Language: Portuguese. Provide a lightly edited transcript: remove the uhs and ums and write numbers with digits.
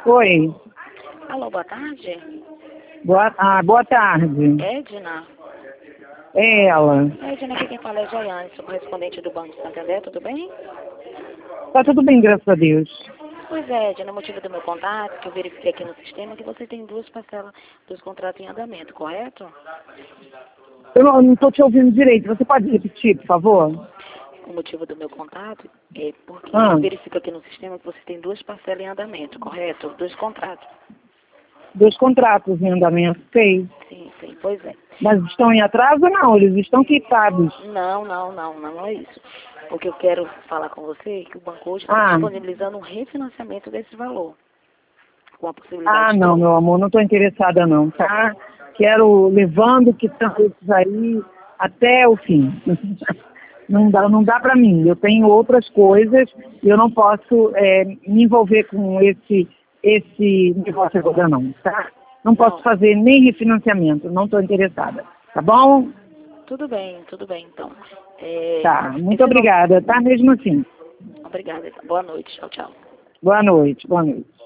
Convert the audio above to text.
Oi. Alô, boa tarde. Boa tarde. Edna? É ela. Edna, aqui quem fala é Jaiane, sou correspondente do Banco Santander, tudo bem? Tá tudo bem, graças a Deus. Pois é, Edna, o motivo do meu contato, que eu verifiquei aqui no sistema, é que você tem duas parcelas dos contratos em andamento, correto? Eu não estou te ouvindo direito. Você pode repetir, por favor? O motivo do meu contato é porque Ah, eu verifico aqui no sistema que você tem duas parcelas em andamento, correto? Dois contratos. 2 contratos em andamento, sei. Sim, pois é. Mas estão em atraso ou não? Eles estão quitados. Não é isso. O que eu quero falar com você é que o banco hoje está disponibilizando um refinanciamento desse valor. Com a possibilidade de Não, meu amor, não estou interessada não, tá? Quero levando que estão esses aí até o fim. Não dá para mim. Eu tenho outras coisas e eu não posso me envolver com esse negócio agora não, tá? Não posso fazer nem refinanciamento, não estou interessada. Tá bom? Tudo bem, então. Tá, muito obrigada, tá? Mesmo assim. Obrigada. Boa noite. Tchau. Boa noite.